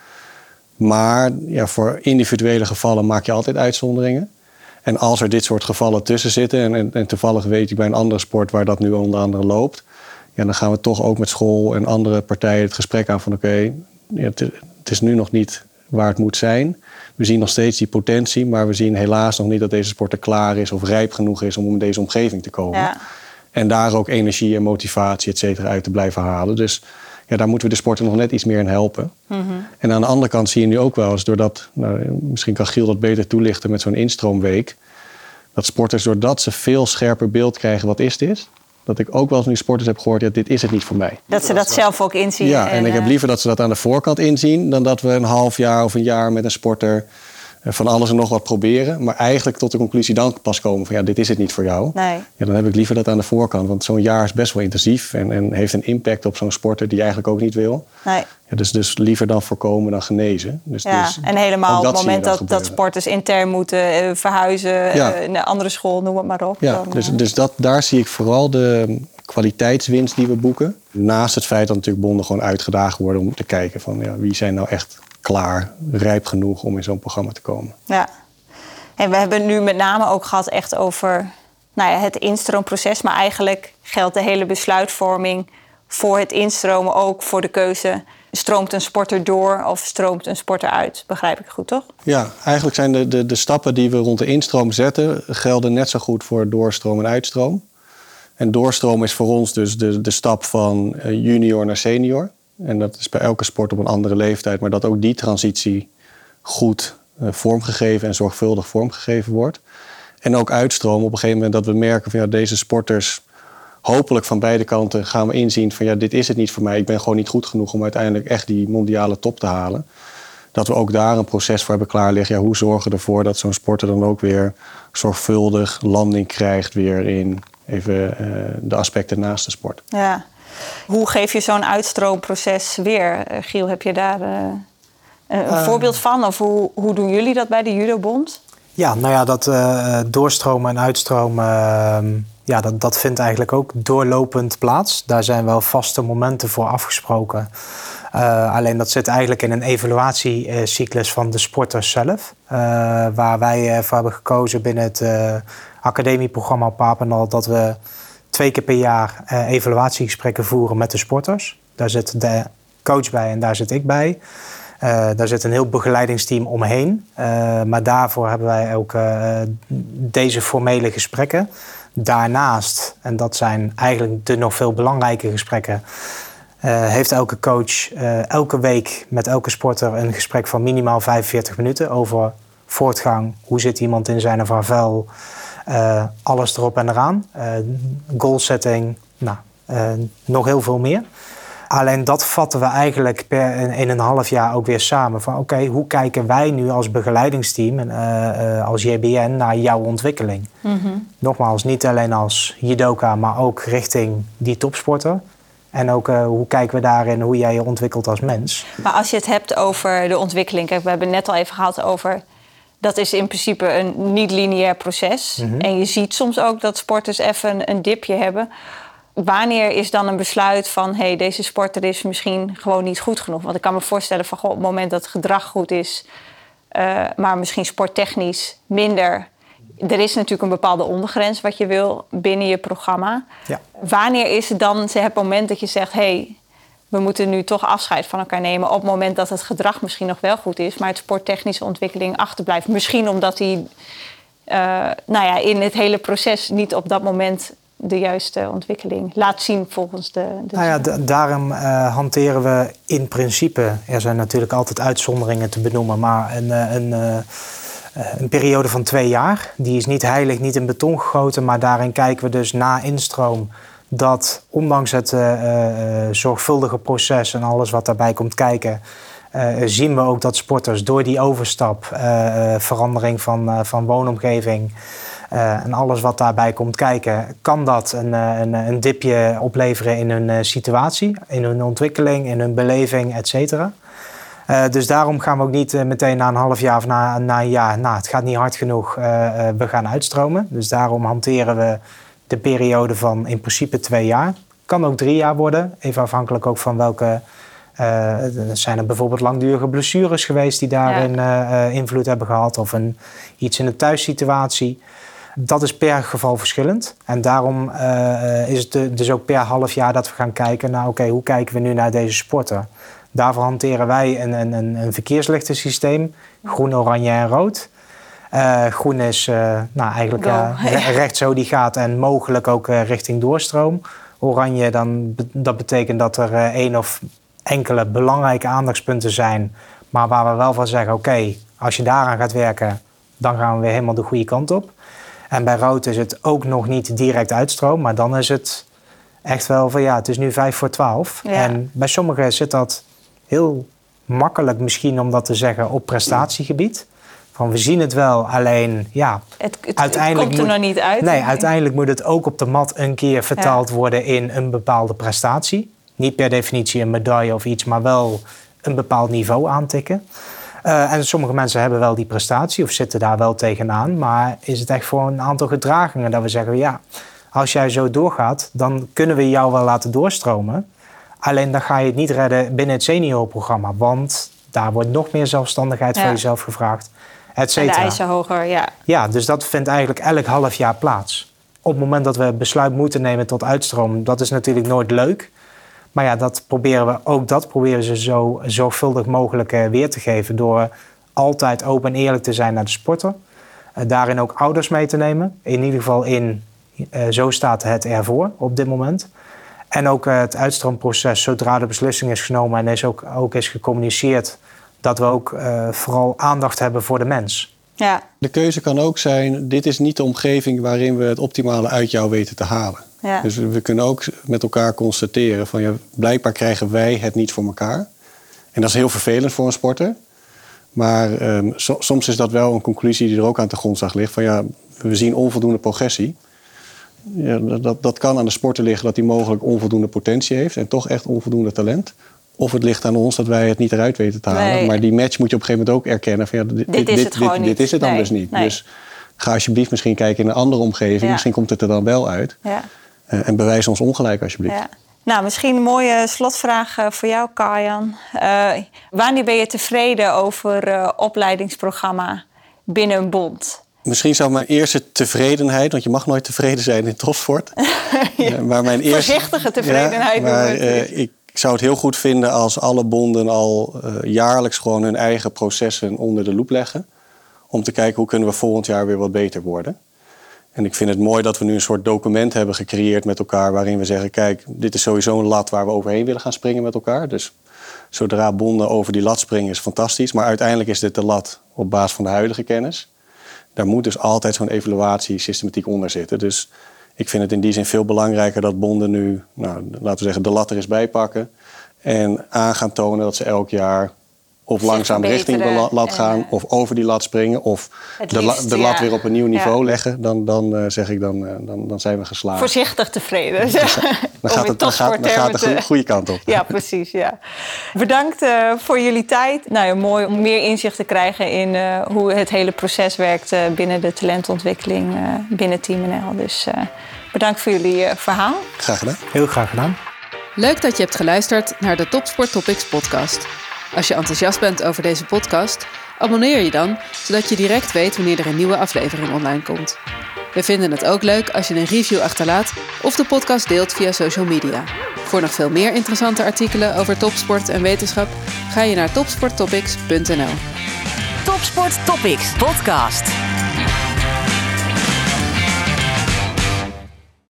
Maar ja, voor individuele gevallen maak je altijd uitzonderingen. En als er dit soort gevallen tussen zitten, en, en, en toevallig weet ik bij een andere sport waar dat nu onder andere loopt, ja, dan gaan we toch ook met school en andere partijen het gesprek aan van oké, okay, ja, het, het is nu nog niet waar het moet zijn. We zien nog steeds die potentie, maar we zien helaas nog niet dat deze sport er klaar is of rijp genoeg is om in deze omgeving te komen. Ja. En daar ook energie en motivatie et cetera uit te blijven halen. Dus ja, daar moeten we de sporter nog net iets meer in helpen. Mm-hmm. En aan de andere kant zie je nu ook wel eens, doordat, nou, misschien kan Giel dat beter toelichten met zo'n instroomweek, dat sporters, doordat ze veel scherper beeld krijgen wat is dit, dat ik ook wel eens nu sporters heb gehoord, ja, dit is het niet voor mij. Dat ze dat, dat zelf ook inzien. Ja, en, en ik heb liever dat ze dat aan de voorkant inzien, dan dat we een half jaar of een jaar met een sporter van alles en nog wat proberen, maar eigenlijk tot de conclusie dan pas komen van ja, dit is het niet voor jou. Nee. Ja, dan heb ik liever dat aan de voorkant, want zo'n jaar is best wel intensief en, en heeft een impact op zo'n sporter die je eigenlijk ook niet wil. Nee. Ja, dus, dus liever dan voorkomen dan genezen. Dus, ja, dus, en helemaal op het moment dat, dat sporters intern moeten uh, verhuizen, ja. uh, naar een andere school, noem het maar op. Ja, dan, dus, dus dat, daar zie ik vooral de kwaliteitswinst die we boeken. Naast het feit dat natuurlijk bonden gewoon uitgedaagd worden om te kijken van ja, wie zijn nou echt klaar, rijp genoeg om in zo'n programma te komen. Ja, en we hebben nu met name ook gehad echt over nou ja, het instroomproces, maar eigenlijk geldt de hele besluitvorming voor het instromen ook voor de keuze. Stroomt een sporter door of stroomt een sporter uit? Begrijp ik goed, toch? Ja, eigenlijk zijn de, de, de stappen die we rond de instroom zetten gelden net zo goed voor doorstroom en uitstroom. En doorstroom is voor ons dus de, de stap van junior naar senior. En dat is bij elke sport op een andere leeftijd, maar dat ook die transitie goed uh, vormgegeven en zorgvuldig vormgegeven wordt. En ook uitstroom op een gegeven moment dat we merken van ja, deze sporters, hopelijk van beide kanten gaan we inzien van ja, dit is het niet voor mij. Ik ben gewoon niet goed genoeg om uiteindelijk echt die mondiale top te halen. Dat we ook daar een proces voor hebben klaar liggen. Ja, hoe zorgen we ervoor dat zo'n sporter dan ook weer zorgvuldig landing krijgt weer in even uh, de aspecten naast de sport. Ja. Hoe geef je zo'n uitstroomproces weer? Giel, heb je daar uh, een uh, voorbeeld van? Of hoe, hoe doen jullie dat bij de Judobond? Ja, nou ja, dat uh, doorstromen en uitstromen, uh, ja, dat, dat vindt eigenlijk ook doorlopend plaats. Daar zijn wel vaste momenten voor afgesproken. Uh, alleen dat zit eigenlijk in een evaluatiecyclus van de sporters zelf. Uh, waar wij uh, voor hebben gekozen binnen het uh, academieprogramma op Papendal dat we twee keer per jaar uh, evaluatiegesprekken voeren met de sporters. Daar zit de coach bij en daar zit ik bij. Uh, daar zit een heel begeleidingsteam omheen. Uh, maar daarvoor hebben wij ook uh, deze formele gesprekken. Daarnaast, en dat zijn eigenlijk de nog veel belangrijke gesprekken, Uh, heeft elke coach uh, elke week met elke sporter een gesprek van minimaal vijfenveertig minuten over voortgang. Hoe zit iemand in zijn of haar vel? Uh, alles erop en eraan. Uh, goalsetting, nou, uh, nog heel veel meer. Alleen dat vatten we eigenlijk per in, in een half jaar ook weer samen. Van oké, okay, hoe kijken wij nu als begeleidingsteam en uh, uh, als J B N naar jouw ontwikkeling? Mm-hmm. Nogmaals, niet alleen als judoka, maar ook richting die topsporter. En ook uh, hoe kijken we daarin hoe jij je ontwikkelt als mens. Maar als je het hebt over de ontwikkeling. Kijk, we hebben het net al even gehad over. Dat is in principe een niet-lineair proces. Mm-hmm. En je ziet soms ook dat sporters even een dipje hebben. Wanneer is dan een besluit van, hé, hey, deze sporter is misschien gewoon niet goed genoeg? Want ik kan me voorstellen van, goh, op het moment dat het gedrag goed is, uh, maar misschien sporttechnisch minder. Er is natuurlijk een bepaalde ondergrens wat je wil binnen je programma. Ja. Wanneer is het dan het moment dat je zegt, hé, hey, we moeten nu toch afscheid van elkaar nemen op het moment dat het gedrag misschien nog wel goed is, maar het sporttechnische ontwikkeling achterblijft? Misschien omdat hij uh, nou ja, in het hele proces niet op dat moment de juiste ontwikkeling laat zien volgens de... de nou ja, d- daarom uh, hanteren we in principe, er zijn natuurlijk altijd uitzonderingen te benoemen, maar een, een, een, een periode van twee jaar. Die is niet heilig, niet in beton gegoten, maar daarin kijken we dus na instroom dat ondanks het uh, uh, zorgvuldige proces en alles wat daarbij komt kijken, Uh, zien we ook dat sporters door die overstap, uh, uh, verandering van, uh, van woonomgeving uh, en alles wat daarbij komt kijken, kan dat een, een, een dipje opleveren in hun uh, situatie, in hun ontwikkeling, in hun beleving, et cetera. Uh, dus daarom gaan we ook niet uh, meteen na een half jaar of na, na een jaar, nou, het gaat niet hard genoeg, uh, uh, we gaan uitstromen. Dus daarom hanteren we de periode van in principe twee jaar. Kan ook drie jaar worden, even afhankelijk ook van welke. Uh, zijn er bijvoorbeeld langdurige blessures geweest die daarin ja. uh, invloed hebben gehad, of een, iets in een thuissituatie. Dat is per geval verschillend. En daarom uh, is het dus ook per half jaar dat we gaan kijken naar, oké, okay, hoe kijken we nu naar deze sporten? Daarvoor hanteren wij een, een, een verkeerslichtensysteem, groen, oranje en rood. Uh, groen is uh, nou, eigenlijk uh, recht zo die gaat en mogelijk ook uh, richting doorstroom. Oranje, dan, dat betekent dat er uh, één of enkele belangrijke aandachtspunten zijn, maar waar we wel van zeggen, oké, okay, als je daaraan gaat werken, dan gaan we weer helemaal de goede kant op. En bij rood is het ook nog niet direct uitstroom, maar dan is het echt wel van ja, het is nu vijf voor twaalf. Ja. En bij sommigen zit dat heel makkelijk misschien om dat te zeggen op prestatiegebied. Van we zien het wel, alleen ja, het, het, uiteindelijk het komt er moet, nog niet uit. Nee, uiteindelijk moet het ook op de mat een keer vertaald ja. worden in een bepaalde prestatie. Niet per definitie een medaille of iets, maar wel een bepaald niveau aantikken. Uh, en sommige mensen hebben wel die prestatie of zitten daar wel tegenaan. Maar is het echt voor een aantal gedragingen dat we zeggen, ja, als jij zo doorgaat, dan kunnen we jou wel laten doorstromen. Alleen dan ga je het niet redden binnen het seniorprogramma. Want daar wordt nog meer zelfstandigheid ja. van jezelf gevraagd, et cetera. En de eisen hoger, ja. Ja, dus dat vindt eigenlijk elk half jaar plaats. Op het moment dat we besluit moeten nemen tot uitstroom, dat is natuurlijk nooit leuk. Maar ja, dat proberen we, ook dat proberen ze zo zorgvuldig mogelijk uh, weer te geven door altijd open en eerlijk te zijn naar de sporter. Uh, daarin ook ouders mee te nemen. In ieder geval in, uh, zo staat het ervoor op dit moment. En ook uh, het uitstroomproces, zodra de beslissing is genomen en is ook, ook is gecommuniceerd, dat we ook uh, vooral aandacht hebben voor de mens. Ja. De keuze kan ook zijn, dit is niet de omgeving waarin we het optimale uit jou weten te halen. Ja. Dus we kunnen ook met elkaar constateren van ja, blijkbaar krijgen wij het niet voor elkaar. En dat is heel vervelend voor een sporter. Maar um, so, soms is dat wel een conclusie die er ook aan de grondslag ligt. Van ja, we zien onvoldoende progressie. Ja, dat, dat kan aan de sporter liggen dat hij mogelijk onvoldoende potentie heeft en toch echt onvoldoende talent. Of het ligt aan ons dat wij het niet eruit weten te halen. Nee. Maar die match moet je op een gegeven moment ook erkennen. Van, ja, dit, dit is dit, het gewoon dit, niet. Dit is het nee. anders niet. Nee. Dus ga alsjeblieft misschien kijken in een andere omgeving. Ja. Misschien komt het er dan wel uit. Ja. Uh, en bewijs ons ongelijk alsjeblieft. Ja. Nou, misschien een mooie slotvraag uh, voor jou, Kajan. Uh, wanneer ben je tevreden over uh, opleidingsprogramma binnen een bond? Misschien zou mijn eerste tevredenheid, want je mag nooit tevreden zijn in topsport. ja. uh, maar mijn eerste, Voorzichtige tevredenheid. Ja, maar uh, ik Ik zou het heel goed vinden als alle bonden al uh, jaarlijks gewoon hun eigen processen onder de loep leggen. Om te kijken hoe kunnen we volgend jaar weer wat beter worden. En ik vind het mooi dat we nu een soort document hebben gecreëerd met elkaar. Waarin we zeggen, kijk, dit is sowieso een lat waar we overheen willen gaan springen met elkaar. Dus zodra bonden over die lat springen is fantastisch. Maar uiteindelijk is dit de lat op basis van de huidige kennis. Daar moet dus altijd zo'n evaluatie-systematiek onder zitten. Dus ik vind het in die zin veel belangrijker dat bonden nu, nou, laten we zeggen, de lat er eens bij pakken. En aan gaan tonen dat ze elk jaar of langzaam richting de lat gaan, of over die lat springen, of de, la, de lat ja. weer op een nieuw niveau ja. leggen. Dan, dan uh, zeg ik, dan, uh, dan, dan zijn we geslaagd. Voorzichtig tevreden. Dan, dan gaat het, dan gaat, dan gaat de goede, goede kant op. Ja, precies. Ja. Bedankt uh, voor jullie tijd. Nou ja, mooi om meer inzicht te krijgen in uh, hoe het hele proces werkt uh, binnen de talentontwikkeling uh, binnen Team N L. Dus uh, bedankt voor jullie uh, verhaal. Graag gedaan. Heel graag gedaan. Leuk dat je hebt geluisterd naar de Topsport Topics podcast. Als je enthousiast bent over deze podcast, abonneer je dan, zodat je direct weet wanneer er een nieuwe aflevering online komt. We vinden het ook leuk als je een review achterlaat of de podcast deelt via social media. Voor nog veel meer interessante artikelen over topsport en wetenschap ga je naar topsporttopics punt n l. Topsport Topics podcast.